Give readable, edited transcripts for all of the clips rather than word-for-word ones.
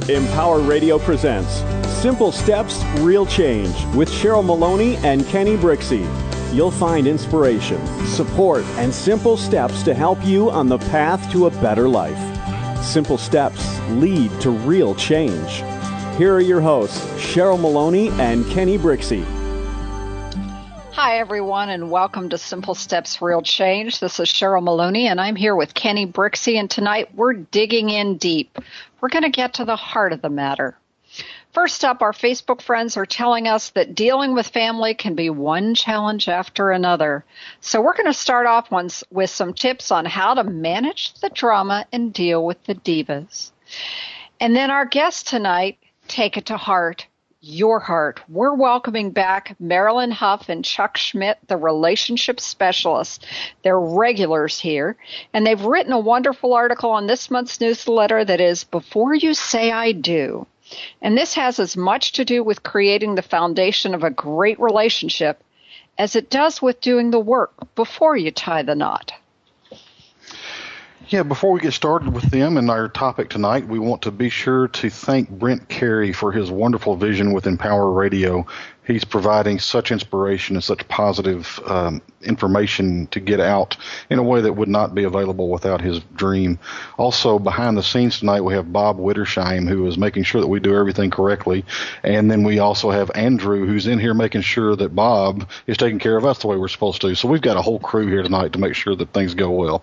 Empower Radio presents Simple Steps, Real Change with Cheryl Maloney and Kenny Brixey. You'll find inspiration, support, and simple steps to help you on the path to a better life. Simple steps lead to real change. Here are your hosts, Cheryl Maloney and Kenny Brixey. Hi, everyone, and welcome to Simple Steps, Real Change. This is Cheryl Maloney, and I'm here with Kenny Brixey, and tonight we're digging in deep. We're going to get to the heart of the matter. First up, our Facebook friends are telling us that dealing with family can be one challenge after another. So we're going to start off with some tips on how to manage the drama and deal with the divas. And then our guests tonight take it to heart. Your heart. We're welcoming back Marilyn Huff and Chuck Schmidt, the relationship specialists. They're regulars here, and they've written a wonderful article on this month's newsletter that is Before You Say I Do. And this has as much to do with creating the foundation of a great relationship as it does with doing the work before you tie the knot. Yeah, before we get started with them and our topic tonight, we want to be sure to thank Brent Carey for his wonderful vision with Empower Radio. He's providing such inspiration and such positive information to get out in a way that would not be available without his dream. Also, behind the scenes tonight, we have Bob Wittersheim, who is making sure that we do everything correctly. And then we also have Andrew, who's in here making sure that Bob is taking care of us the way we're supposed to. So we've got a whole crew here tonight to make sure that things go well.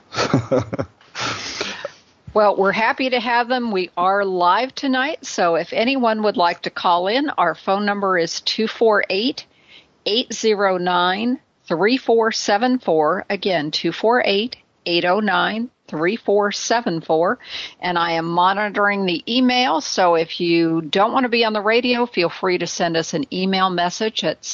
Well, we're happy to have them. We are live tonight, so if anyone would like to call in, our phone number is 248-809-3474. Again, 248-809-3474. And I am monitoring the email, so if you don't want to be on the radio, feel free to send us an email message at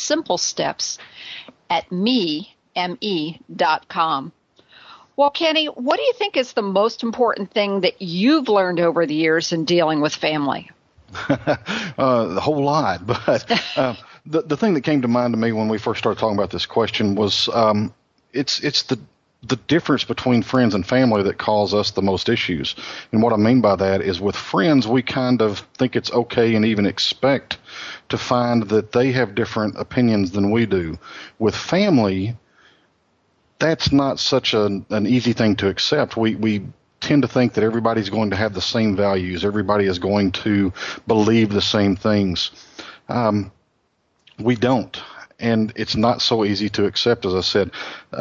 simplesteps@me.com. Well, Kenny, what do you think is the most important thing that you've learned over the years in dealing with family? A whole lot, but the thing that came to mind to me when we first started talking about this question was it's the difference between friends and family that cause us the most issues. And what I mean by that is with friends, we kind of think it's okay and even expect to find that they have different opinions than we do. With family, that's not such an easy thing to accept. We tend to think that everybody's going to have the same values. Everybody is going to believe the same things. We don't. And it's not so easy to accept, as I said.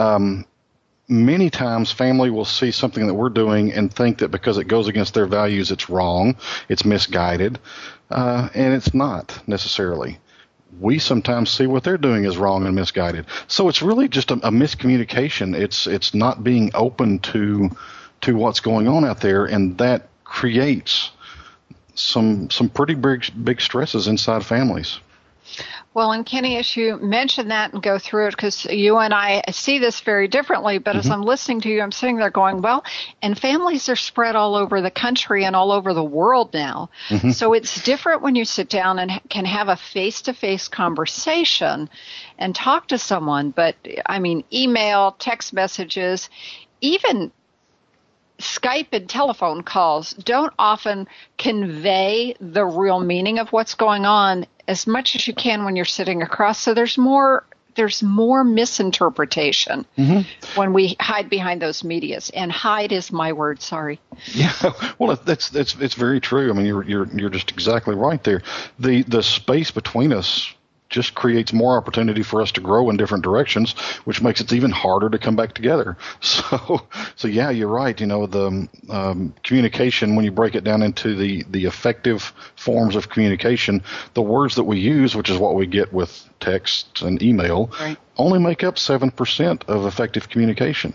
Many times family will see something that we're doing and think that because it goes against their values, it's wrong, it's misguided, and it's not necessarily. We sometimes see what they're doing is wrong and misguided. So it's really just a miscommunication. It's not being open to what's going on out there, and that creates some pretty big stresses inside families. Well, and Kenny, as you mention that and go through it, because you and I see this very differently, but as I'm listening to you, I'm sitting there going, well, and families are spread all over the country and all over the world now. So it's different when you sit down and can have a face-to-face conversation and talk to someone. But, I mean, email, text messages, even Skype and telephone calls don't often convey the real meaning of what's going on as much as you can when you're sitting across. So there's more misinterpretation when we hide behind those medias. And hide is my word, sorry. Yeah, well, it's very true. I mean, you're just exactly right there. The space between us just creates more opportunity for us to grow in different directions, which makes it even harder to come back together. So yeah, you're right. You know, the communication, when you break it down into the effective forms of communication, the words that we use, which is what we get with text and email, only make up 7% of effective communication.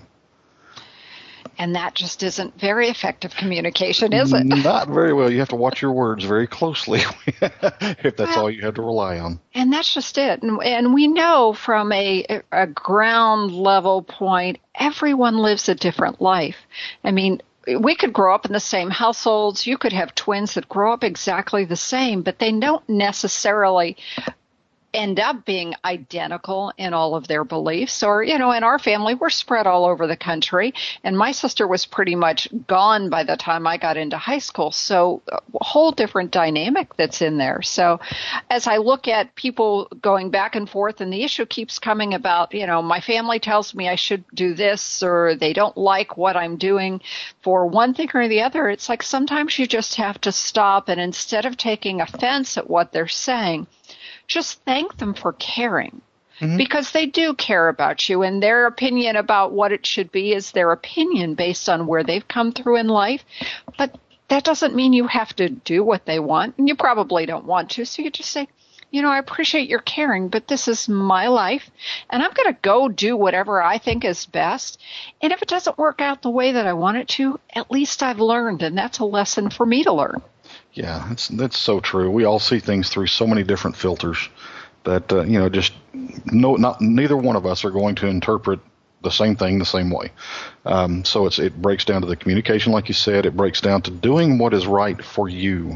And that just isn't very effective communication, is it? Not very well. You have to watch your words very closely if that's all you have to rely on. And that's just it. And we know from a ground level point, everyone lives a different life. I mean, we could grow up in the same households. You could have twins that grow up exactly the same, but they don't necessarily end up being identical in all of their beliefs. Or, in our family, we're spread all over the country, and my sister was pretty much gone by the time I got into high school. So a whole different dynamic that's in there. So as I look at people going back and forth, and the issue keeps coming about, my family tells me I should do this, or they don't like what I'm doing for one thing or the other, it's like sometimes you just have to stop, and instead of taking offense at what they're saying, just thank them for caring, because they do care about you, and their opinion about what it should be is their opinion based on where they've come through in life. But that doesn't mean you have to do what they want, and you probably don't want to. So you just say, I appreciate your caring, but this is my life, and I'm going to go do whatever I think is best. And if it doesn't work out the way that I want it to, at least I've learned, and that's a lesson for me to learn. Yeah, that's so true. We all see things through so many different filters that neither one of us are going to interpret the same thing the same way. So it breaks down to the communication, like you said. It breaks down to doing what is right for you.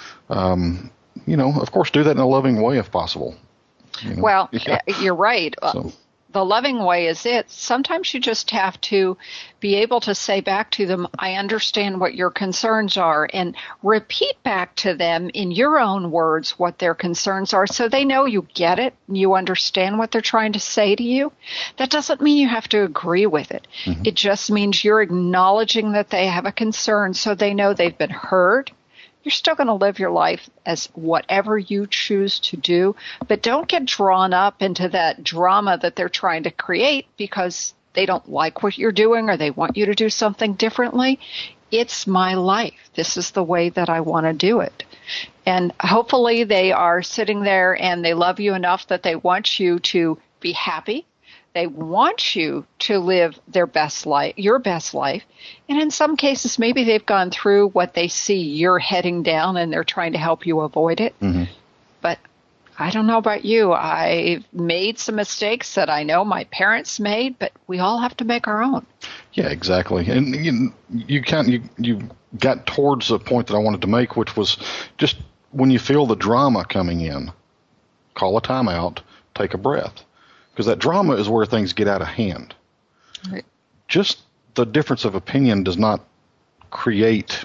Of course, do that in a loving way if possible. Well, you're right. So. The loving way is it. Sometimes you just have to be able to say back to them, I understand what your concerns are, and repeat back to them in your own words what their concerns are, so they know you get it, you understand what they're trying to say to you. That doesn't mean you have to agree with it. It just means you're acknowledging that they have a concern, so they know they've been heard. You're still going to live your life as whatever you choose to do, but don't get drawn up into that drama that they're trying to create because they don't like what you're doing or they want you to do something differently. It's my life. This is the way that I want to do it. And hopefully they are sitting there and they love you enough that they want you to be happy. They want you to live their best life, your best life. And in some cases, maybe they've gone through what they see you're heading down and they're trying to help you avoid it. But I don't know about you. I've made some mistakes that I know my parents made, but we all have to make our own. Yeah, exactly. And you got towards the point that I wanted to make, which was just when you feel the drama coming in, call a timeout, take a breath. Because that drama is where things get out of hand. Right. Just the difference of opinion does not create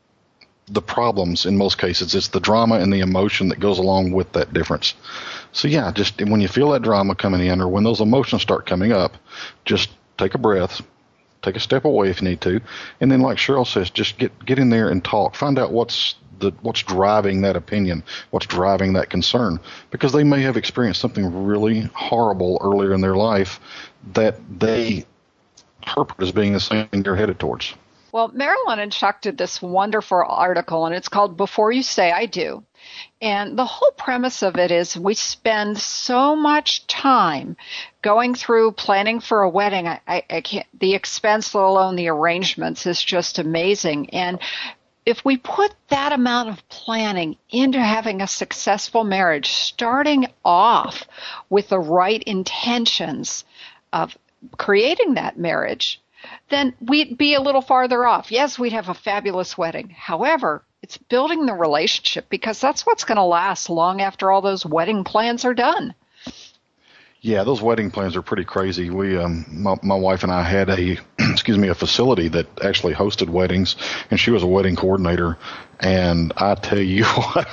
the problems in most cases. It's the drama and the emotion that goes along with that difference. So yeah, just when you feel that drama coming in or when those emotions start coming up, just take a breath, take a step away if you need to, and then like Cheryl says, just get in there and talk. Find out what's driving that opinion, what's driving that concern, because they may have experienced something really horrible earlier in their life that they interpret as being the same thing they're headed towards. Well, Marilyn and Chuck did this wonderful article, and it's called Before You Say I Do. And the whole premise of it is we spend so much time going through planning for a wedding. I can't, the expense, let alone the arrangements, is just amazing. And if we put that amount of planning into having a successful marriage, starting off with the right intentions of creating that marriage, then we'd be a little farther off. Yes, we'd have a fabulous wedding. However, it's building the relationship, because that's what's going to last long after all those wedding plans are done. Yeah, those wedding plans are pretty crazy. We, my wife and I had a facility that actually hosted weddings, and she was a wedding coordinator. And I tell you what,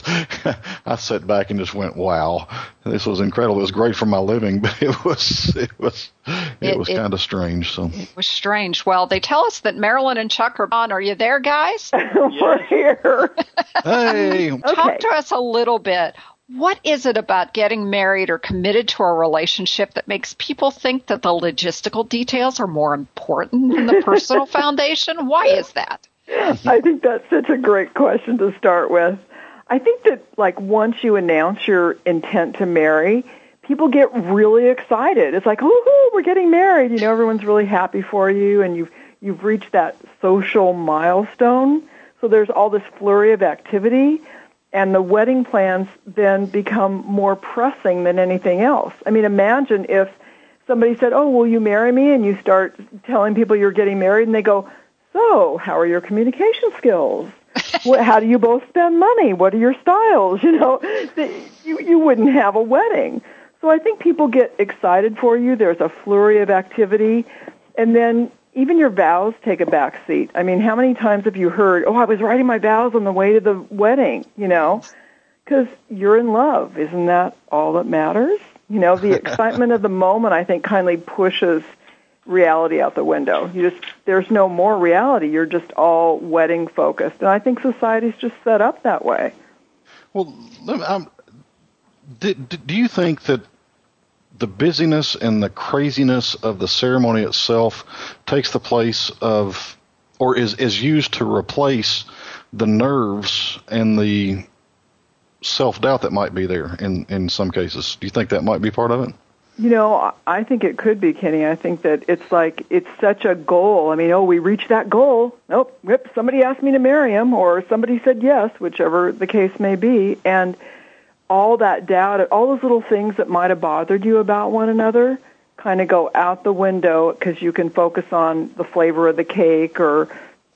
I sat back and just went, wow, this was incredible. It was great for my living, but it was kind of strange. So it was strange. Well, they tell us that Marilyn and Chuck are on. Are you there, guys? We're here. Hey, talk to us a little bit. What is it about getting married or committed to a relationship that makes people think that the logistical details are more important than the personal foundation? Why is that? I think that's such a great question to start with. I think that, like, once you announce your intent to marry, people get really excited. It's like, woohoo, we're getting married. You know, everyone's really happy for you, and you've reached that social milestone. So there's all this flurry of activity. And the wedding plans then become more pressing than anything else. I mean, imagine if somebody said, oh, will you marry me? And you start telling people you're getting married, and they go, so how are your communication skills? How do you both spend money? What are your styles? You wouldn't have a wedding. So I think people get excited for you. There's a flurry of activity. And then even your vows take a back seat. I mean, how many times have you heard, I was writing my vows on the way to the wedding, Because you're in love. Isn't that all that matters? The excitement of the moment, I think, kindly pushes reality out the window. There's no more reality. You're just all wedding focused. And I think society's just set up that way. Well, do you think that the busyness and the craziness of the ceremony itself takes the place of, or is used to replace the nerves and the self-doubt that might be there in some cases? Do you think that might be part of it? I think it could be, Kenny. I think that it's such a goal. I mean, we reached that goal. Nope, somebody asked me to marry him, or somebody said yes, whichever the case may be. And all that doubt, all those little things that might have bothered you about one another kind of go out the window because you can focus on the flavor of the cake or,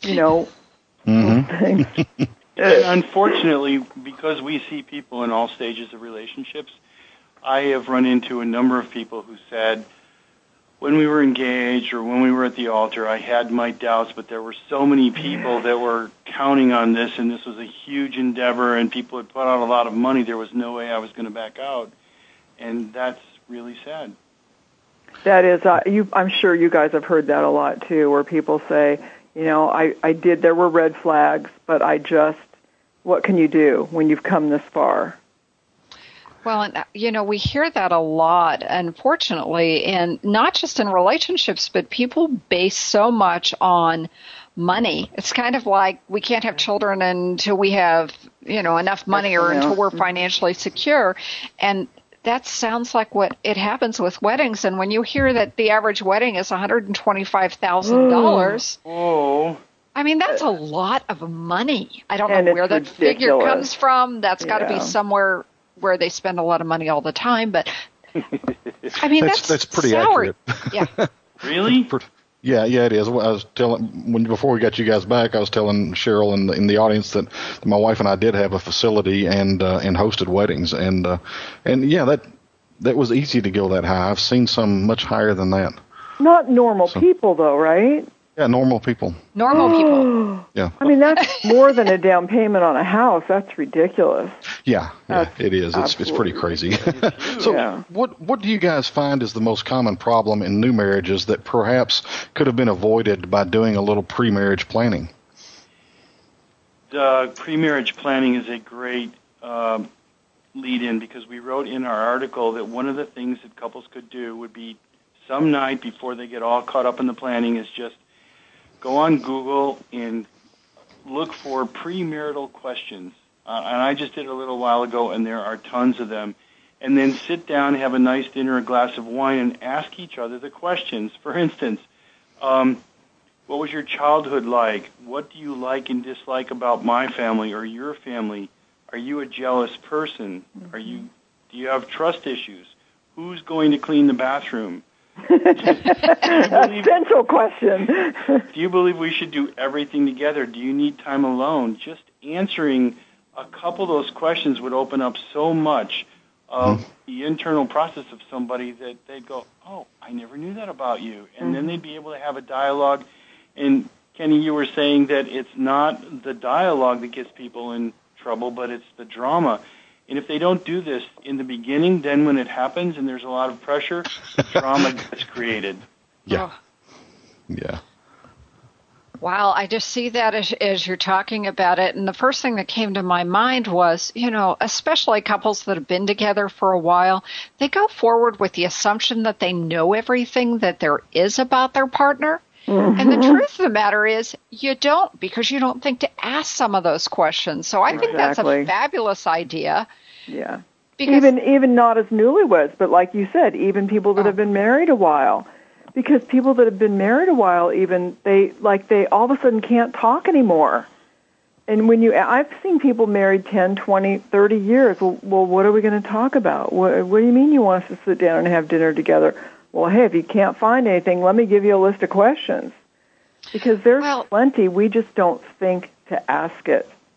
things. Unfortunately, because we see people in all stages of relationships, I have run into a number of people who said, when we were engaged or when we were at the altar, I had my doubts, but there were so many people that were counting on this, and this was a huge endeavor, and people had put out a lot of money. There was no way I was going to back out, and that's really sad. That is, I'm sure you guys have heard that a lot, too, where people say, there were red flags, but what can you do when you've come this far? Well, and, we hear that a lot, unfortunately, and not just in relationships, but people base so much on money. It's kind of like we can't have children until we have, enough money or until we're financially secure. And that sounds like what it happens with weddings. And when you hear that the average wedding is $125,000, oh, I mean, that's a lot of money. I don't know where that figure comes from. That's got to be somewhere where they spend a lot of money all the time, but I mean that's pretty sour. Accurate. Yeah. Really? Yeah, it is. I was before we got you guys back, I was telling Cheryl in the audience that my wife and I did have a facility and hosted weddings, and yeah, that was easy to go that high. I've seen some much higher than that. Not normal people, though, right? Yeah, normal people. Normal people. Yeah. I mean, that's more than a down payment on a house. That's ridiculous. Yeah, it is. It's pretty crazy. So what do you guys find is the most common problem in new marriages that perhaps could have been avoided by doing a little pre-marriage planning? Pre-marriage planning is a great lead-in because we wrote in our article that one of the things that couples could do would be some night before they get all caught up in the planning is just go on Google and look for premarital questions. And I just did it a little while ago, and there are tons of them. And then sit down, have a nice dinner, a glass of wine, and ask each other the questions. For instance, what was your childhood like? What do you like and dislike about my family or your family? Are you a jealous person? Do you have trust issues? Who's going to clean the bathroom? Essential question. Do you believe we should do everything together? Do you need time alone? Just answering a couple of those questions would open up so much of the internal process of somebody that they'd go, oh, I never knew that about you. And then they'd be able to have a dialogue. And, Kenny, you were saying that it's not the dialogue that gets people in trouble, but it's the drama. And if they don't do this in the beginning, then when it happens and there's a lot of pressure, drama gets created. Yeah. Yeah. Wow, I just see that as you're talking about it. And the first thing that came to my mind was, especially couples that have been together for a while, they go forward with the assumption that they know everything that there is about their partner. And the truth of the matter is you don't, because you don't think to ask some of those questions. So I think that's a fabulous idea. Yeah. Because even not as newlyweds, but like you said, even people that have been married a while. Because people that have been married a while, even they all of a sudden can't talk anymore. And I've seen people married 10, 20, 30 years. Well, what are we going to talk about? What do you mean you want us to sit down and have dinner together? Well, hey, if you can't find anything, let me give you a list of questions. Because there's plenty, we just don't think to ask it.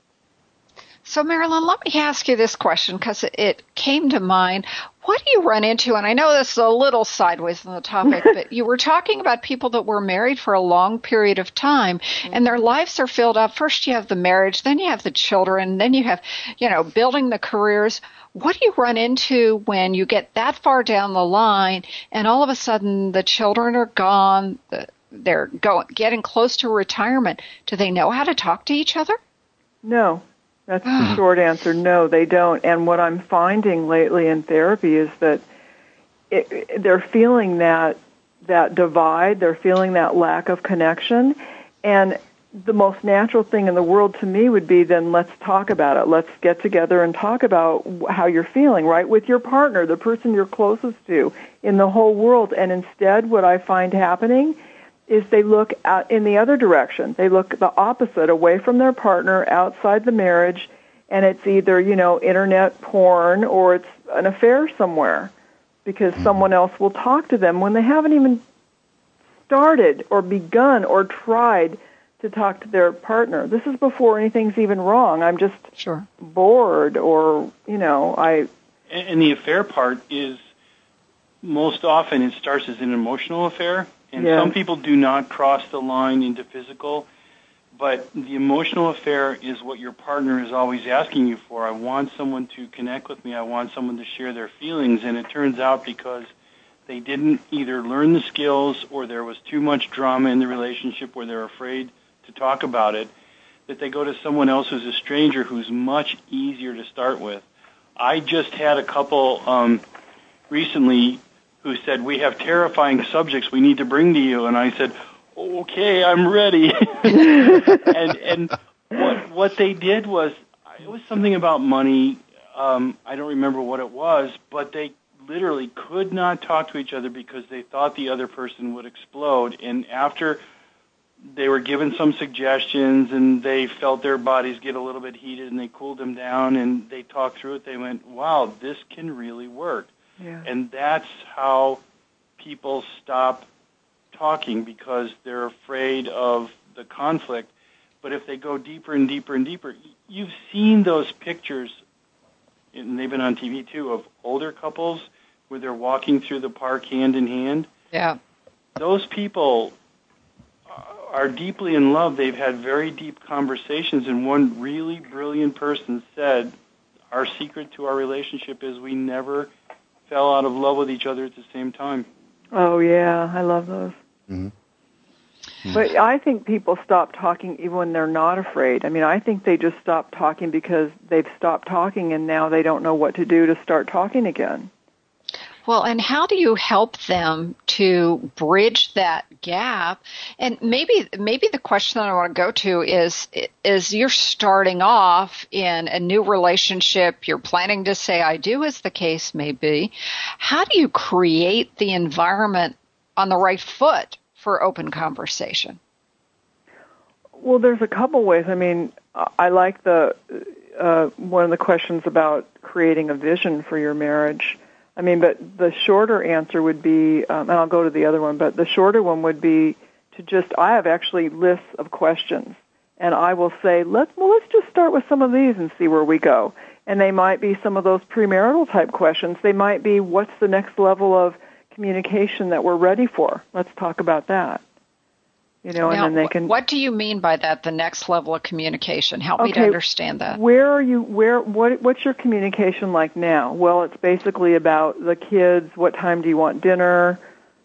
So, Marilyn, let me ask you this question because it came to mind. What do you run into? And I know this is a little sideways on the topic, but you were talking about people that were married for a long period of time, and their lives are filled up. First you have the marriage, then you have the children, then you have, building the careers. What do you run into when you get that far down the line and all of a sudden the children are gone, they're getting close to retirement? Do they know how to talk to each other? No. That's the short answer. No, they don't. And what I'm finding lately in therapy is that they're feeling that divide, they're feeling that lack of connection, and the most natural thing in the world to me would be then let's talk about it. Let's get together and talk about how you're feeling, right, with your partner, the person you're closest to in the whole world. And instead what I find happening is they look out in the other direction. They look the opposite, away from their partner, outside the marriage, and it's either, internet porn or it's an affair somewhere because someone else will talk to them when they haven't even started or begun or tried to talk to their partner. This is before anything's even wrong. I'm just bored or, And the affair part is most often it starts as an emotional affair. And some people do not cross the line into physical, but the emotional affair is what your partner is always asking you for. I want someone to connect with me. I want someone to share their feelings. And it turns out because they didn't either learn the skills or there was too much drama in the relationship where they're afraid to talk about it, that they go to someone else who's a stranger who's much easier to start with. I just had a couple recently who said, we have terrifying subjects we need to bring to you. And I said, okay, I'm ready. and what they did was, it was something about money. I don't remember what it was, but they literally could not talk to each other because they thought the other person would explode. And after they were given some suggestions and they felt their bodies get a little bit heated and they cooled them down and they talked through it, they went, wow, this can really work. Yeah. And that's how people stop talking because they're afraid of the conflict. But if they go deeper and deeper and deeper, you've seen those pictures, and they've been on TV too, of older couples where they're walking through the park hand in hand. Yeah. Those people are deeply in love. They've had very deep conversations, and one really brilliant person said, our secret to our relationship is we never fell out of love with each other at the same time. Oh, yeah, I love those. Mm-hmm. But I think people stop talking even when they're not afraid. I mean, I think they just stop talking because they've stopped talking and now they don't know what to do to start talking again. Well, and how do you help them to bridge that gap? And maybe the question that I want to go to is you're starting off in a new relationship, you're planning to say I do, as the case may be. How do you create the environment on the right foot for open conversation? Well, there's a couple ways. I mean, I like the one of the questions about creating a vision for your marriage. I mean, but the shorter answer would be, and I'll go to the other one, but the shorter one would be to I have actually lists of questions, and I will say, let's just start with some of these and see where we go. And they might be some of those premarital type questions. They might be, what's the next level of communication that we're ready for? Let's talk about that. Now, and then they can. What do you mean by that? The next level of communication? Help me to understand that. Where are you? What's your communication like now? Well, it's basically about the kids. What time do you want dinner?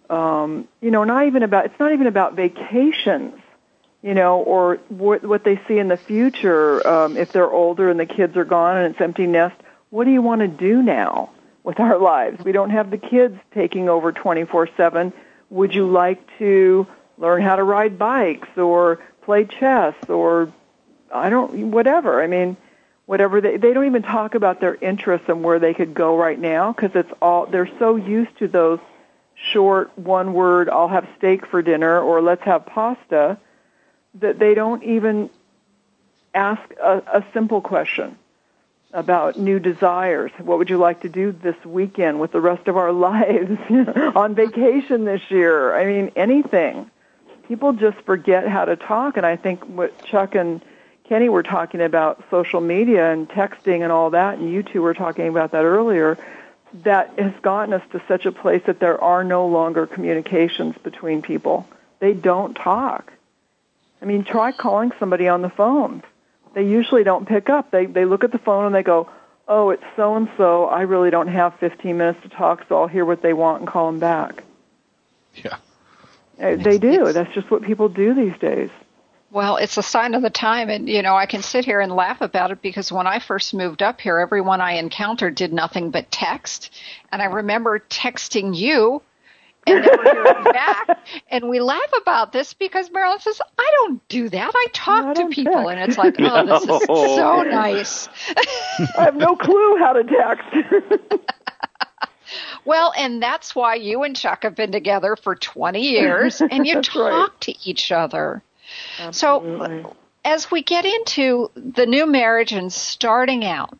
It's not even about vacations. Or what they see in the future. If they're older and the kids are gone and it's empty nest, what do you want to do now with our lives? We don't have the kids taking over 24/7. Would you like to learn how to ride bikes or play chess or whatever. I mean, whatever. They don't even talk about their interests and where they could go right now because they're so used to those short one word, I'll have steak for dinner or let's have pasta, that they don't even ask a simple question about new desires. What would you like to do this weekend with the rest of our lives on vacation this year? I mean, anything. People just forget how to talk, and I think what Chuck and Kenny were talking about social media and texting and all that, and you two were talking about that earlier, that has gotten us to such a place that there are no longer communications between people. They don't talk. I mean, try calling somebody on the phone. They usually don't pick up. They look at the phone and they go, oh, it's so-and-so. I really don't have 15 minutes to talk, so I'll hear what they want and call them back. Yeah. They do. That's just what people do these days. Well, it's a sign of the time, and, I can sit here and laugh about it because when I first moved up here, everyone I encountered did nothing but text, and I remember texting you and never hearing back, and we laugh about this because Marilyn says, I don't do that. I talk to people, text. And it's like, oh, this is so nice. I have no clue how to text. Well, and that's why you and Chuck have been together for 20 years, and you talk to each other. Absolutely. So as we get into the new marriage and starting out,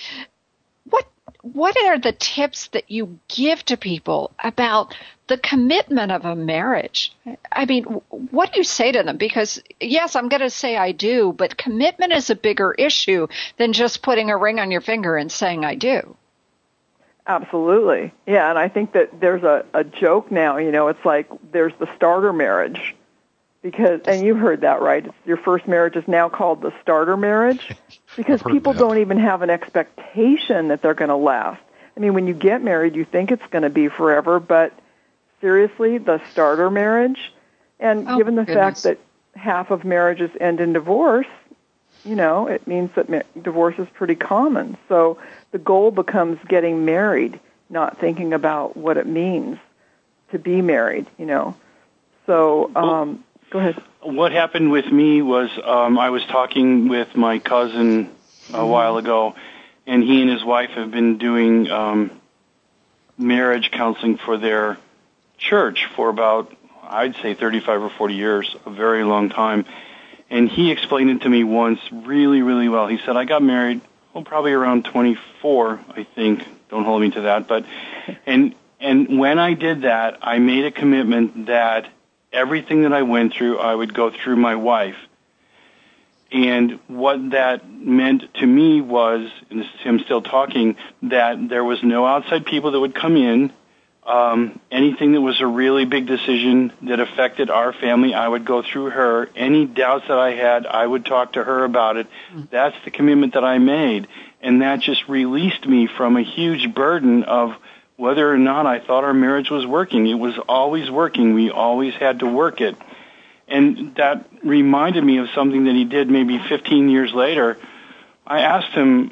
what are the tips that you give to people about the commitment of a marriage? I mean, what do you say to them? Because, yes, I'm going to say I do, but commitment is a bigger issue than just putting a ring on your finger and saying I do. Absolutely. Yeah, and I think that there's a joke now, it's like there's the starter marriage. Because, and you heard that, right? Your first marriage is now called the starter marriage because people don't even have an expectation that they're going to last. I mean, when you get married, you think it's going to be forever, but seriously, the starter marriage, and given the fact that half of marriages end in divorce, it means that divorce is pretty common. So the goal becomes getting married, not thinking about what it means to be married, So, go ahead. What happened with me was I was talking with my cousin a while ago, and he and his wife have been doing marriage counseling for their church for about, I'd say, 35 or 40 years, a very long time. And he explained it to me once really, really well. He said, I got married, probably around 24, I think. Don't hold me to that. But and when I did that, I made a commitment that everything that I went through, I would go through my wife. And what that meant to me was, and this is him still talking, that there was no outside people that would come in. Anything that was a really big decision that affected our family, I would go through her. Any doubts that I had, I would talk to her about it. That's the commitment that I made. And that just released me from a huge burden of whether or not I thought our marriage was working. It was always working. We always had to work it. And that reminded me of something that he did maybe 15 years later. I asked him,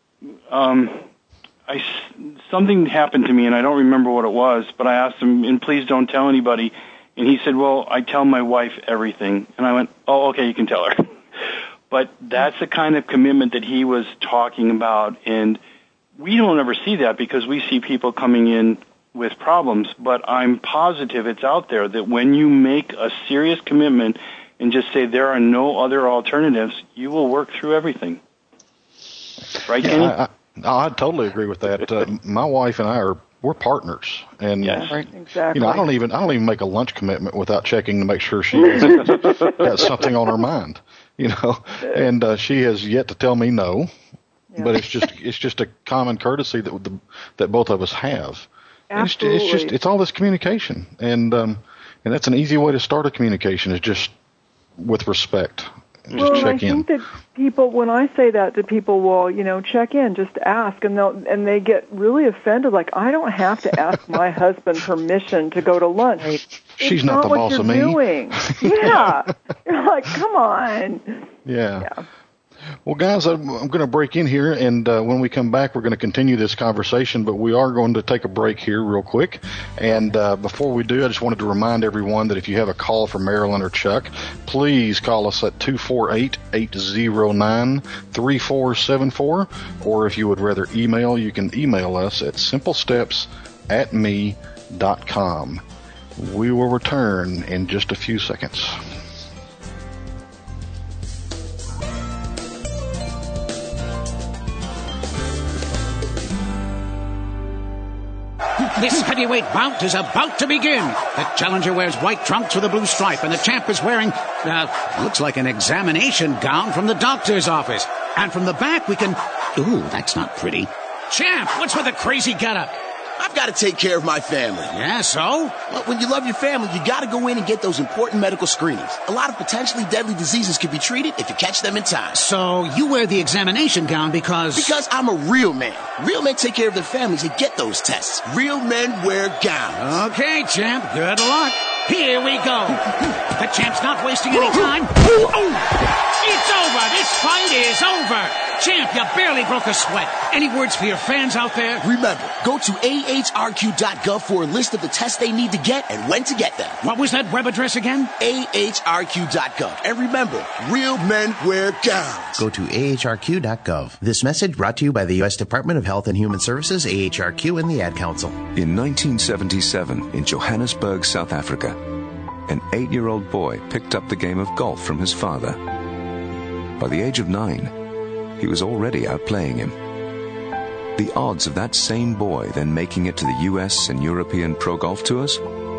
something happened to me, and I don't remember what it was, but I asked him, and please don't tell anybody. And he said, well, I tell my wife everything. And I went, oh, okay, you can tell her. But that's the kind of commitment that he was talking about, and we don't ever see that because we see people coming in with problems, but I'm positive it's out there that when you make a serious commitment and just say there are no other alternatives, you will work through everything. Right, Kenny? I totally agree with that. My wife and we're partners, and exactly. I don't even make a lunch commitment without checking to make sure she has got something on her mind. And she has yet to tell me no. Yeah. But it's just a common courtesy that both of us have. Absolutely. It's all this communication, and that's an easy way to start a communication is just with respect. Just check in. I think that people, when I say that to people, well, check in, just ask, and they get really offended. Like, I don't have to ask my husband permission to go to lunch. She's not the boss of me. Doing. Yeah, you're like, come on. Yeah. Well, guys, I'm going to break in here, and when we come back, we're going to continue this conversation, but we are going to take a break here real quick. And before we do, I just wanted to remind everyone that if you have a call for Marilyn or Chuck, please call us at 248-809-3474, or if you would rather email, you can email us at simplesteps@me.com. We will return in just a few seconds. This heavyweight bout is about to begin. The challenger wears white trunks with a blue stripe, and the champ is wearing, looks like an examination gown from the doctor's office. And from the back we can... Ooh, that's not pretty. Champ, what's with the crazy getup? I've got to take care of my family. Yeah, so? Well, when you love your family, you got to go in and get those important medical screenings. A lot of potentially deadly diseases can be treated if you catch them in time. So you wear the examination gown because... Because I'm a real man. Real men take care of their families and get those tests. Real men wear gowns. Okay, champ, good luck. Here we go. The champ's not wasting any time. It's over. This fight is over. Champ, you barely broke a sweat. Any words for your fans out there? Remember, go to ahrq.gov for a list of the tests they need to get and when to get them. What was that web address again? ahrq.gov. And remember, real men wear gowns. Go to ahrq.gov. This message brought to you by the U.S. Department of Health and Human Services, AHRQ, and the Ad Council. In 1977, in Johannesburg, South Africa, an 8-year-old boy picked up the game of golf from his father. By the age of 9, he was already outplaying him. The odds of that same boy then making it to the US and European Pro Golf Tours?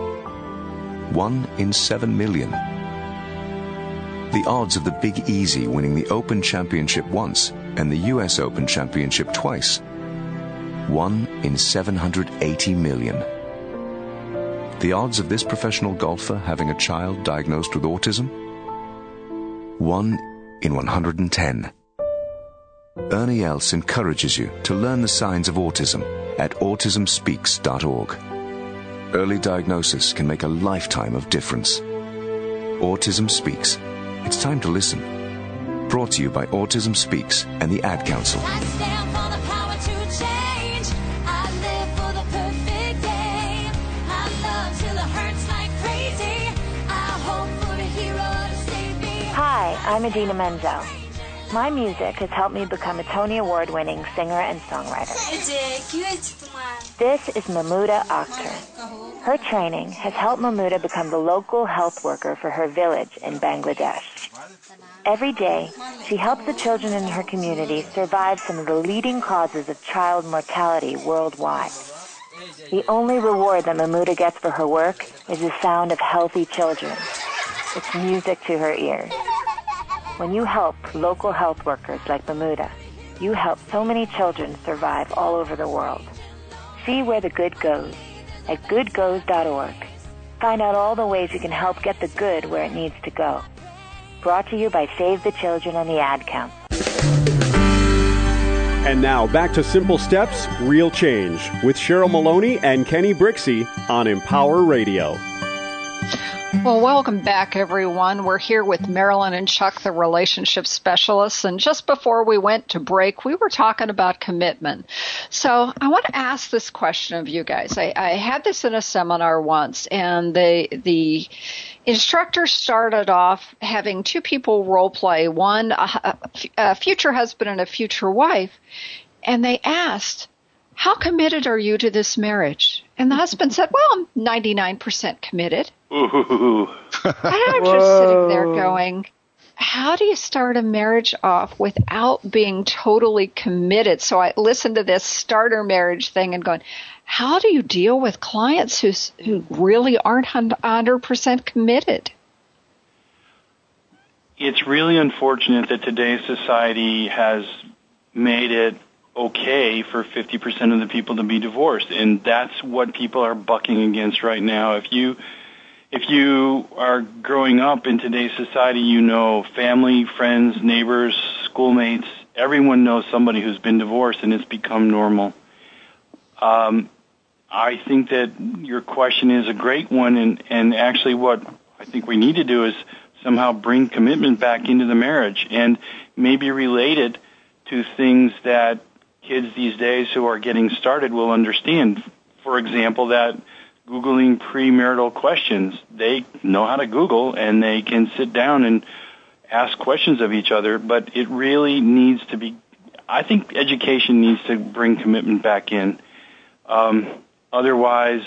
1 in 7 million. The odds of the Big Easy winning the Open Championship once and the US Open Championship twice? 1 in 780 million. The odds of this professional golfer having a child diagnosed with autism? 1 in 110. Ernie Els encourages you to learn the signs of autism at autismspeaks.org. Early diagnosis can make a lifetime of difference. Autism Speaks. It's time to listen. Brought to you by Autism Speaks and the Ad Council. I stand for the power to change. I live for the perfect day. I love till it hurts like crazy. I hope for a hero to save me. Hi, I'm Idina Menzel. My music has helped me become a Tony Award-winning singer and songwriter. This is Mahmouda Akhtar. Her training has helped Mahmouda become the local health worker for her village in Bangladesh. Every day, she helps the children in her community survive some of the leading causes of child mortality worldwide. The only reward that Mahmouda gets for her work is the sound of healthy children. It's music to her ears. When you help local health workers like Mahmouda, you help so many children survive all over the world. See where the good goes at goodgoes.org. Find out all the ways you can help get the good where it needs to go. Brought to you by Save the Children and the Ad Council. And now back to Simple Steps, Real Change with Cheryl Maloney and Kenny Brixey on Empower Radio. Well, welcome back, everyone. We're here with Marilyn and Chuck, the relationship specialists. And just before we went to break, we were talking about commitment. So I want to ask this question of you guys. I had this in a seminar once, and the instructor started off having two people role play, one a future husband and a future wife. And they asked, how committed are you to this marriage? And the husband said, well, I'm 99% committed. Ooh. And I'm just sitting there going, how do you start a marriage off without being totally committed? So I listened to this starter marriage thing and going, how do you deal with clients who really aren't 100% committed? It's really unfortunate that today's society has made it okay for 50% of the people to be divorced, and that's what people are bucking against right now. If you are growing up in today's society, you know family, friends, neighbors, schoolmates, everyone knows somebody who's been divorced, and it's become normal. I think that your question is a great one, and actually what I think we need to do is somehow bring commitment back into the marriage and maybe relate it to things that kids these days who are getting started will understand. For example, that Googling premarital questions. They know how to Google, and they can sit down and ask questions of each other, but it really needs to be, I think education needs to bring commitment back in. Otherwise,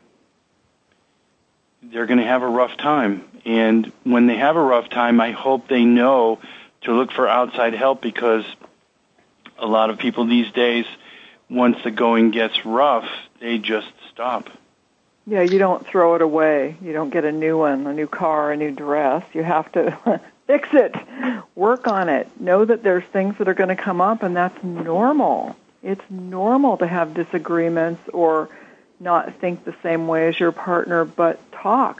they're going to have a rough time. And when they have a rough time, I hope they know to look for outside help, because a lot of people these days once the going gets rough, they just stop. Yeah, you don't throw it away. You don't get a new one, a new car, a new dress. You have to fix it, work on it. Know that there's things that are going to come up, and that's normal. It's normal to have disagreements or not think the same way as your partner, but talk.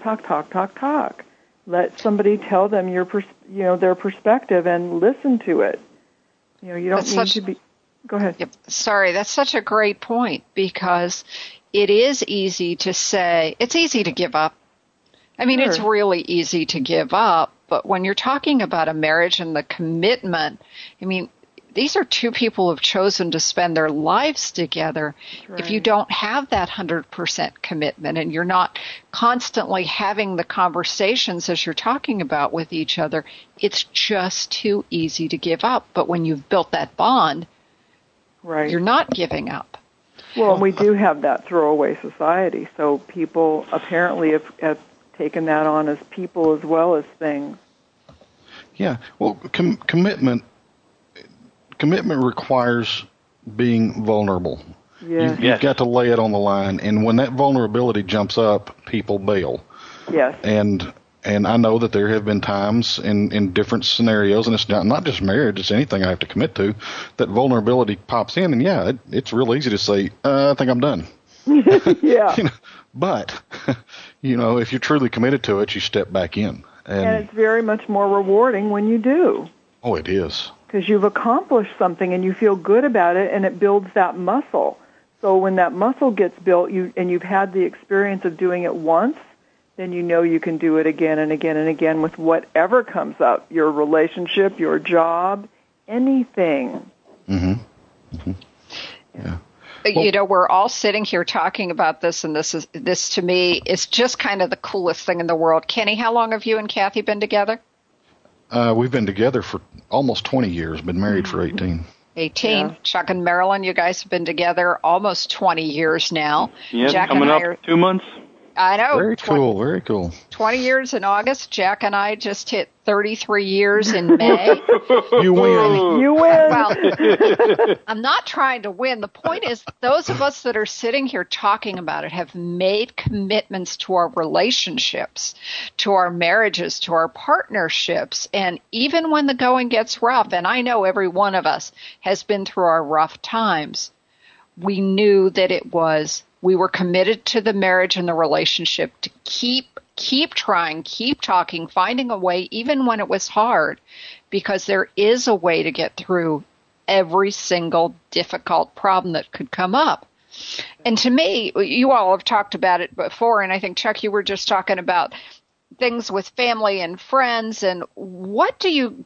Let somebody tell them their perspective and listen to it. You don't need to be. Go ahead. Yep, sorry, that's such a great point, because it is easy to say, it's easy to give up. I mean, It's really easy to give up, but when you're talking about a marriage and the commitment, I mean, these are two people who've chosen to spend their lives together. Right. If you don't have that 100% commitment and you're not constantly having the conversations as you're talking about with each other, it's just too easy to give up. But when you've built that bond, right, you're not giving up. Well, and we do have that throwaway society, so people apparently have taken that on as people as well as things. Yeah, well, commitment requires being vulnerable. Yes. You've got to lay it on the line, and when that vulnerability jumps up, people bail. Yes. And I know that there have been times in different scenarios, and it's not just marriage, it's anything I have to commit to, that vulnerability pops in, and it's real easy to say, I think I'm done. Yeah. But, if you're truly committed to it, you step back in. And it's very much more rewarding when you do. Oh, it is. Because you've accomplished something and you feel good about it, and it builds that muscle. So when that muscle gets built, and you've had the experience of doing it once, then you can do it again and again and again with whatever comes up, your relationship, your job, anything. Mm-hmm. Mm-hmm. Yeah. We're all sitting here talking about this, and this to me is just kind of the coolest thing in the world. Kenny, how long have you and Kathy been together? We've been together for almost 20 years, been married for 18. 18. Yeah. Chuck and Marilyn, you guys have been together almost 20 years now. Yeah, Jack coming and up 2 months. I know. Very cool. 20 years in August. Jack and I just hit 33 years in May. You win. You win. Well, I'm not trying to win. The point is, those of us that are sitting here talking about it have made commitments to our relationships, to our marriages, to our partnerships. And even when the going gets rough, and I know every one of us has been through our rough times, we knew that we were committed to the marriage and the relationship to keep trying, keep talking, finding a way, even when it was hard, because there is a way to get through every single difficult problem that could come up. And to me, you all have talked about it before, and I think, Chuck, you were just talking about things with family and friends. And what do you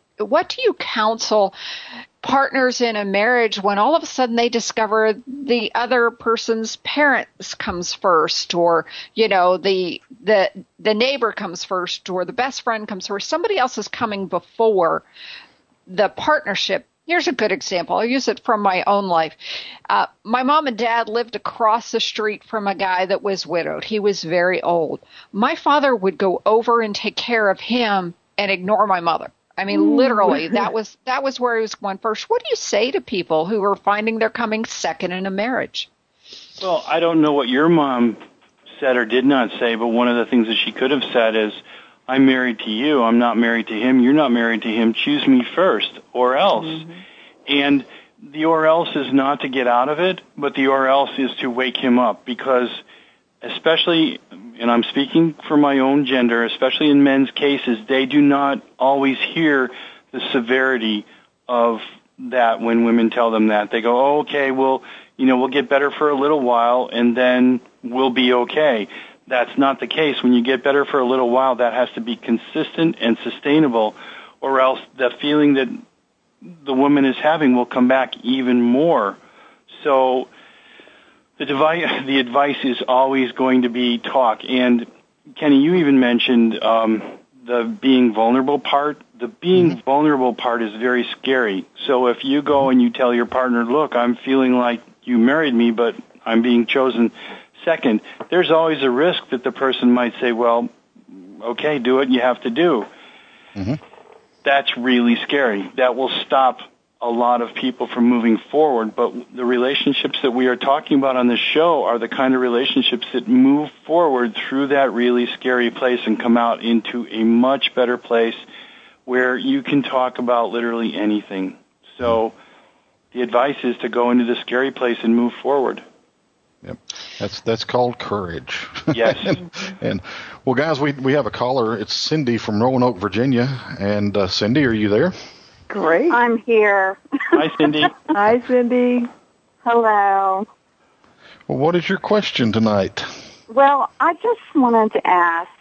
counsel partners in a marriage when all of a sudden they discover the other person's parents comes first, or the neighbor comes first, or the best friend comes first, somebody else is coming before the partnership? Here's a good example. I'll use it from my own life. My mom and dad lived across the street from a guy that was widowed. He was very old. My father would go over and take care of him and ignore my mother. I mean, literally, that was where he was going first. What do you say to people who are finding they're coming second in a marriage? Well, I don't know what your mom said or did not say, but one of the things that she could have said is, I'm married to you. I'm not married to him. You're not married to him. Choose me first, or else. Mm-hmm. And the or else is not to get out of it, but the or else is to wake him up, because especially, and I'm speaking for my own gender, especially in men's cases, they do not always hear the severity of that when women tell them that. They go, oh, okay, well, we'll get better for a little while, and then we'll be okay. That's not the case. When you get better for a little while, that has to be consistent and sustainable, or else the feeling that the woman is having will come back even more. So the advice is always going to be talk. And Kenny, you even mentioned the being vulnerable part. The being vulnerable part is very scary. So if you go and you tell your partner, look, I'm feeling like you married me, but I'm being chosen second, there's always a risk that the person might say, well, okay, do what you have to do. Mm-hmm. That's really scary. That will stop a lot of people from moving forward. But the relationships that we are talking about on this show are the kind of relationships that move forward through that really scary place and come out into a much better place where you can talk about literally anything. So the advice is to go into the scary place and move forward. Yep, that's called courage. Yes. and well, guys, we have a caller. It's Cindy from Roanoke, Virginia. And Cindy, are you there? Great. I'm here. Hi, Cindy. Hi, Cindy. Hello. Well, what is your question tonight? Well, I just wanted to ask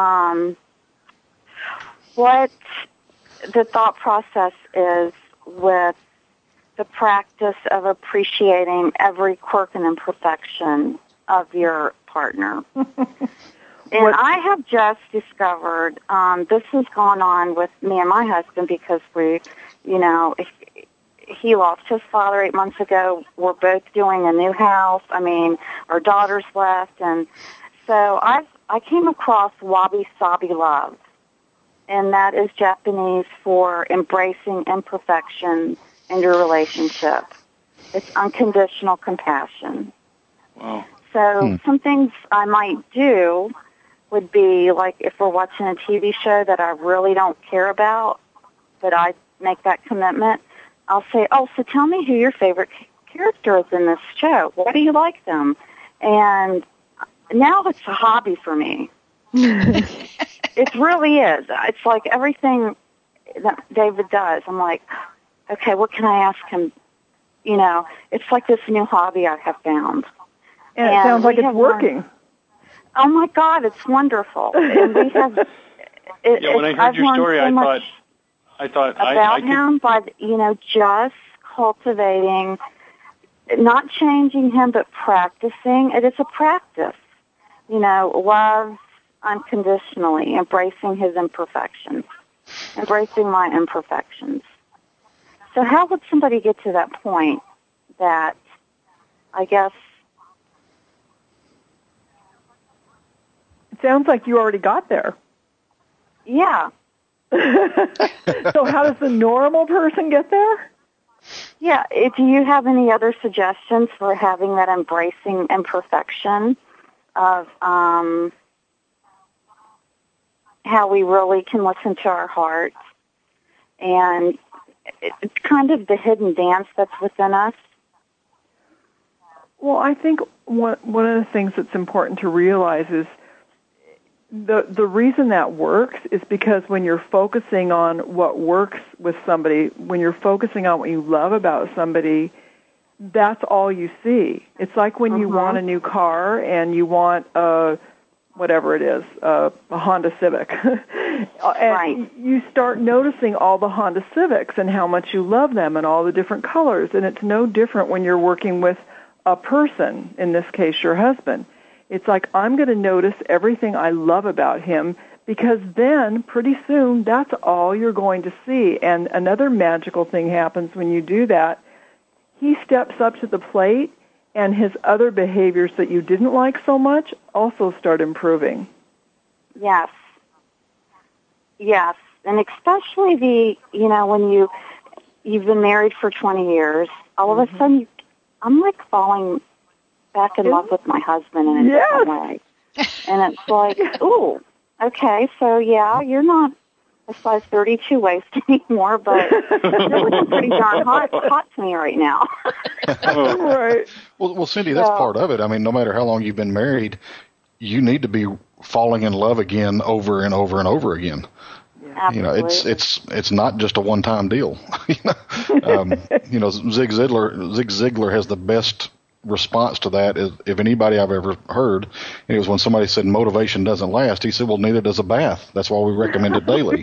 what the thought process is with the practice of appreciating every quirk and imperfection of your partner. And I have just discovered this has gone on with me and my husband because we, he lost his father 8 months ago. We're both doing a new house. I mean, our daughters left. And so I came across wabi-sabi love, and that is Japanese for embracing imperfection in your relationship. It's unconditional compassion. Wow. So some things I might do would be like if we're watching a TV show that I really don't care about, but I make that commitment, I'll say, oh, so tell me who your favorite character is in this show. Why do you like them? And now it's a hobby for me. It really is. It's like everything that David does. I'm like, okay, what can I ask him? It's like this new hobby I have found. And it sounds like it's working. Oh, my God, it's wonderful. And we have... when I heard your story, I thought about him, but, just cultivating, not changing him, but practicing. It is a practice. Love unconditionally, embracing his imperfections, embracing my imperfections. So how would somebody get to that point that, I guess... It sounds like you already got there. Yeah. So how does the normal person get there? Yeah. Do you have any other suggestions for having that embracing imperfection of how we really can listen to our hearts and it's kind of the hidden dance that's within us? Well, I think one of the things that's important to realize is the reason that works is because when you're focusing on what works with somebody, when you're focusing on what you love about somebody, that's all you see. It's like when you want a new car and you want whatever it is, a Honda Civic. And you start noticing all the Honda Civics and how much you love them and all the different colors. And it's no different when you're working with a person, in this case your husband. It's like, I'm going to notice everything I love about him, because then pretty soon that's all you're going to see. And another magical thing happens when you do that. He steps up to the plate, and his other behaviors that you didn't like so much also start improving. Yes. Yes. And especially when you've been married for 20 years, all of a sudden I'm like falling back in love with my husband in a different way. And it's like, ooh, okay, so yeah, you're not a size 32 waist anymore, but you're looking pretty darn hot to me right now. Right. Well, Cindy, that's part of it. I mean, no matter how long you've been married, you need to be falling in love again over and over and over again. Absolutely. It's not just a one-time deal. Zig Ziglar has the best response to that, if anybody I've ever heard. It was when somebody said motivation doesn't last. He said, "Well, neither does a bath. That's why we recommend it daily."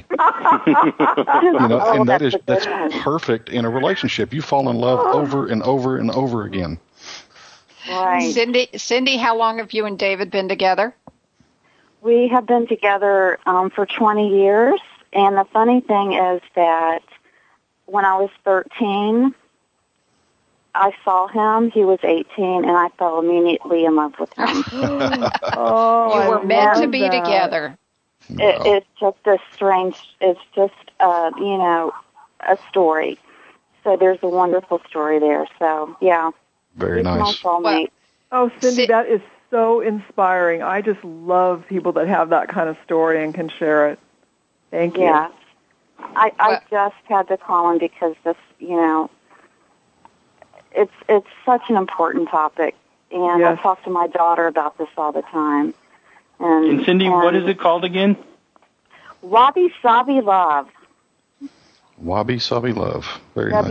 And that's perfect in a relationship. You fall in love over and over and over again. Right. Cindy, how long have you and David been together? We have been together for 20 years, and the funny thing is that when I was 13, I saw him. He was 18, and I fell immediately in love with him. You were meant to be together. It's just a strange, it's just, a story. So there's a wonderful story there. So, yeah. Very He's nice. my soulmate. Oh, Cindy, that is so inspiring. I just love people that have that kind of story and can share it. Thank you. Yeah. I just had to call in because this, it's such an important topic. And Yes. I talk to my daughter about this all the time. And Cindy, what is it called again? Wabi Sabi Love. Wabi Sabi Love. Very nice.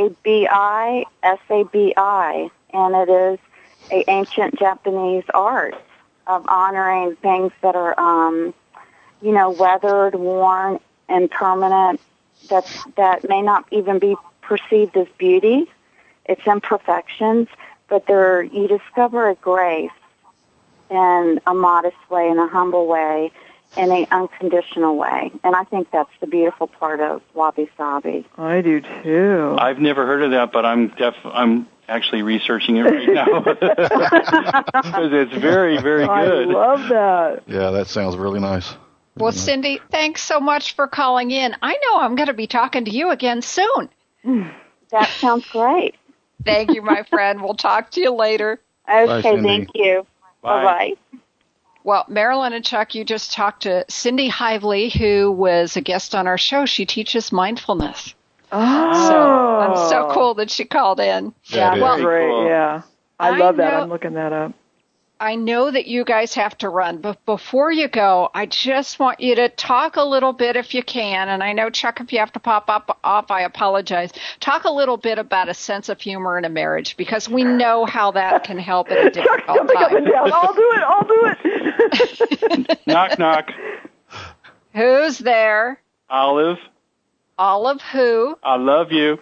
Wabisabi, and it is a ancient Japanese art of honoring things that are, weathered, worn, and permanent. That may not even be perceived as beauty. It's imperfections, but you discover a grace in a modest way, in a humble way, in an unconditional way. And I think that's the beautiful part of Wabi Sabi. I do too. I've never heard of that, but I'm actually researching it right now because it's very, very good. I love that. Yeah, that sounds really nice. Well, Cindy, thanks so much for calling in. I know I'm going to be talking to you again soon. That sounds great. Thank you, my friend. We'll talk to you later. Okay, Bye, Cindy. thank you. Bye. Bye-bye. Well, Marilyn and Chuck, you just talked to Cindy Hively, who was a guest on our show. She teaches mindfulness. Oh. So I'm so cool that she called in. Yeah, That's great. cool. Yeah. I I love that. know- I'm looking that up. I know that you guys have to run, but before you go, I just want you to talk a little bit, if you can, and I know, Chuck, if you have to pop off, I apologize. Talk a little bit about a sense of humor in a marriage, because we know how that can help at a difficult Jumping up and time. down. I'll do it. Knock, knock. Who's there? Olive, Olive who? I love you.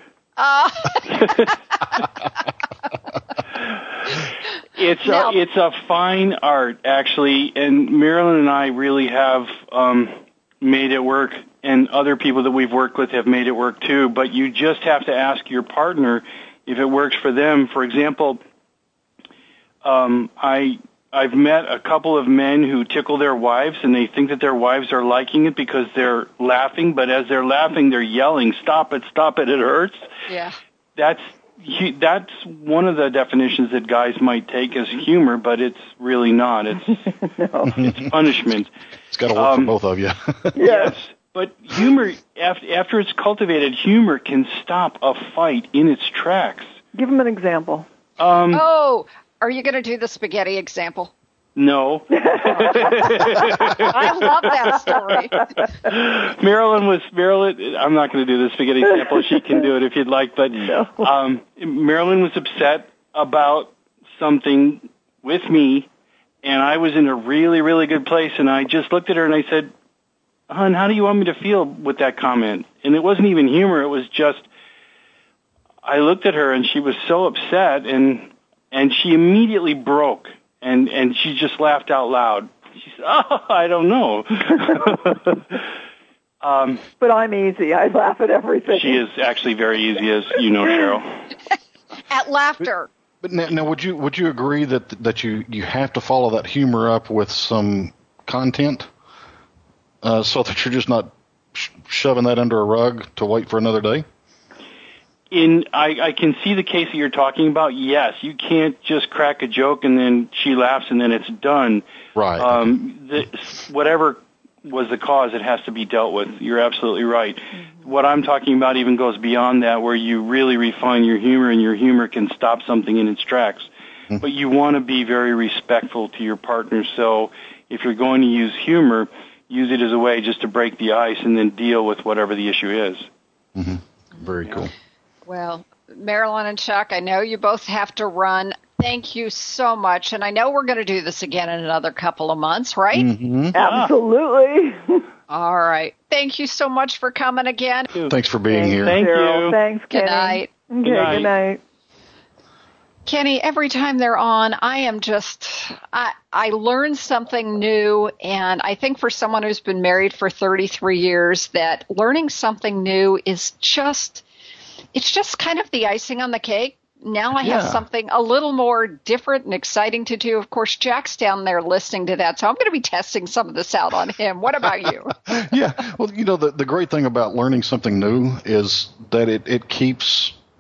It's a fine art, actually, and Marilyn and I really have made it work, and other people that we've worked with have made it work too. But you just have to ask your partner if it works for them. For example, I've met a couple of men who tickle their wives, and they think that their wives are liking it because they're laughing. But as they're laughing, they're yelling, "Stop it! Stop it! It hurts!" Yeah. That's one of the definitions that guys might take as humor, but it's really not. It's it's punishment. It's got to work for both of you. Yes, but humor, after it's cultivated, humor can stop a fight in its tracks. Give him an example. Oh, are you going to do the spaghetti example? No. I love that story. Marilyn, I'm not going to do the spaghetti example. She can do it if you'd like, but Marilyn was upset about something with me, and I was in a really, really good place, and I just looked at her and I said, "Hon, how do you want me to feel with that comment?" And it wasn't even humor. It was just, I looked at her and she was so upset, and she immediately broke. And she just laughed out loud. She said, "Oh, I don't know." But I'm easy. I laugh at everything. She is actually very easy, as you know, Cheryl. At laughter. But now, would you agree that you have to follow that humor up with some content, so that you're just not shoving that under a rug to wait for another day? I can see the case that you're talking about. Yes, you can't just crack a joke and then she laughs and then it's done. Right. Whatever was the cause, it has to be dealt with. You're absolutely right. Mm-hmm. What I'm talking about even goes beyond that, where you really refine your humor, and your humor can stop something in its tracks. Mm-hmm. But you want to be very respectful to your partner. So if you're going to use humor, use it as a way just to break the ice and then deal with whatever the issue is. Mm-hmm. Very cool. Well, Marilyn and Chuck, I know you both have to run. Thank you so much. And I know we're going to do this again in another couple of months, right? Mm-hmm. Absolutely. All right. Thank you so much for coming again. Thanks for being here. Thank you. Thanks, Kenny. Good night. Okay, good night. Kenny, every time they're on, I learn something new, and I think for someone who's been married for 33 years, that learning something new is it's just kind of the icing on the cake. Now I have something a little more different and exciting to do. Of course, Jack's down there listening to that, so I'm going to be testing some of this out on him. What about you? Yeah, well, the great thing about learning something new is that it keeps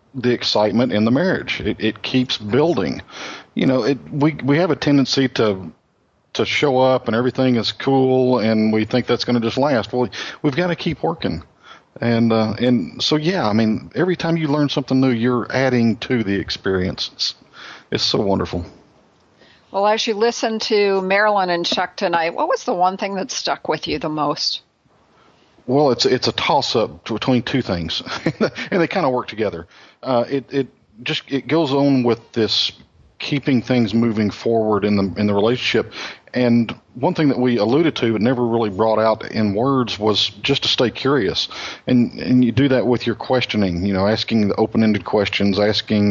the excitement in the marriage. It keeps building. You know, we have a tendency to show up and everything is cool and we think that's going to just last. Well, we've got to keep working. And so, yeah, I mean, every time you learn something new, you're adding to the experience. It's so wonderful. Well, as you listen to Marilyn and Chuck tonight, what was the one thing that stuck with you the most? Well, it's a toss-up between two things, and they kind of work together. It goes on with this keeping things moving forward in the relationship. And one thing that we alluded to but never really brought out in words was just to stay curious. And you do that with your questioning, you know, asking the open-ended questions, asking,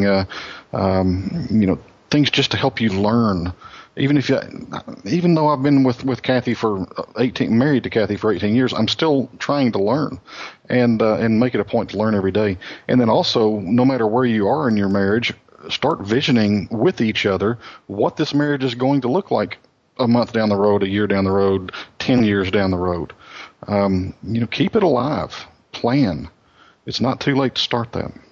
things just to help you learn. Even though I've been with Kathy married to Kathy for 18 years, I'm still trying to learn and make it a point to learn every day. And then also, no matter where you are in your marriage, start visioning with each other what this marriage is going to look like a month down the road, a year down the road, 10 years down the road. Keep it alive. Plan. It's not too late to start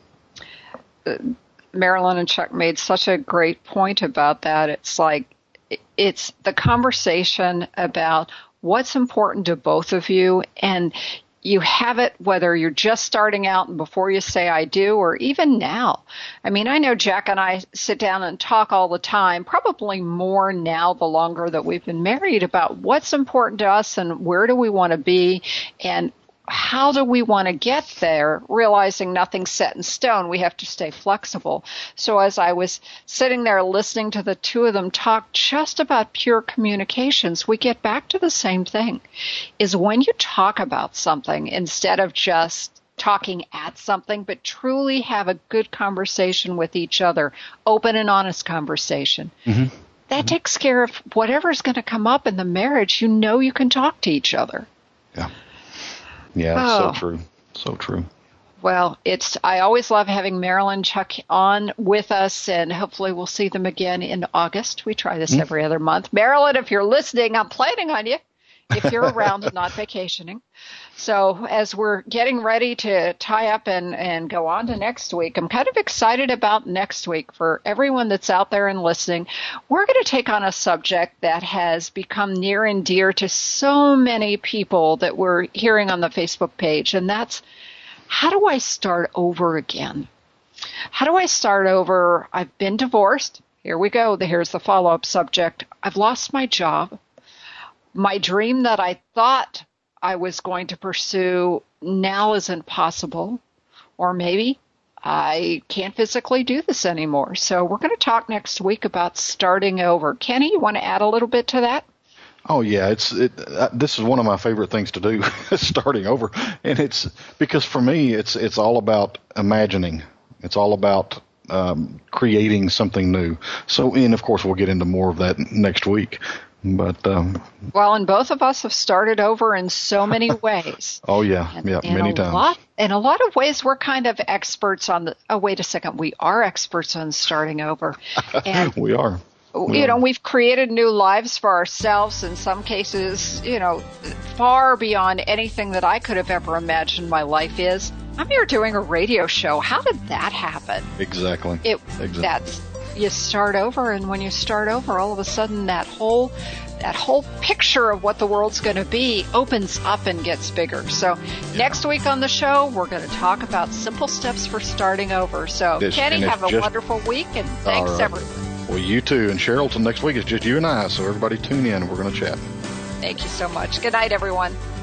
that. Marilyn and Chuck made such a great point about that. It's like, it's the conversation about what's important to both of you, and you have it whether you're just starting out and before you say I do, or even now. I mean, I know Jack and I sit down and talk all the time, probably more now the longer that we've been married, about what's important to us and where do we want to be and how do we want to get there, realizing nothing's set in stone. We have to stay flexible. So as I was sitting there listening to the two of them talk just about pure communications, we get back to the same thing, is when you talk about something, instead of just talking at something, but truly have a good conversation with each other, open and honest conversation. Mm-hmm. That takes care of whatever's going to come up in the marriage. You know you can talk to each other. Yeah. Yeah, so true. So true. Well, I always love having Marilyn and Chuck on with us, and hopefully we'll see them again in August. We try this every other month. Marilyn, if you're listening, I'm planning on you if you're around and not vacationing. So as we're getting ready to tie up and go on to next week, I'm kind of excited about next week. For everyone that's out there and listening, we're going to take on a subject that has become near and dear to so many people that we're hearing on the Facebook page, and that's, how do I start over again? How do I start over? I've been divorced. Here we go. Here's the follow-up subject. I've lost my job. My dream that I thought I was going to pursue now isn't possible, or maybe I can't physically do this anymore. So we're going to talk next week about starting over. Kenny, you want to add a little bit to that? Oh yeah, this is one of my favorite things to do, starting over, and it's because for me it's all about imagining. It's all about creating something new. So, and of course we'll get into more of that next week. But well, and both of us have started over in so many ways. Oh yeah, many times. In a lot of ways, we're kind of experts on the. Oh, wait a second, we are experts on starting over. And we are. We've created new lives for ourselves. In some cases, far beyond anything that I could have ever imagined my life is. I'm here doing a radio show. How did that happen? Exactly. You start over, and when you start over, all of a sudden that whole picture of what the world's going to be opens up and gets bigger. So next week on the show, we're going to talk about simple steps for starting over. So Kenny, have a wonderful week, and thanks everyone. Well, you too. And Cheryl, till next week, it's just you and I, so everybody tune in. We're going to chat. Thank you so much. Good night, everyone.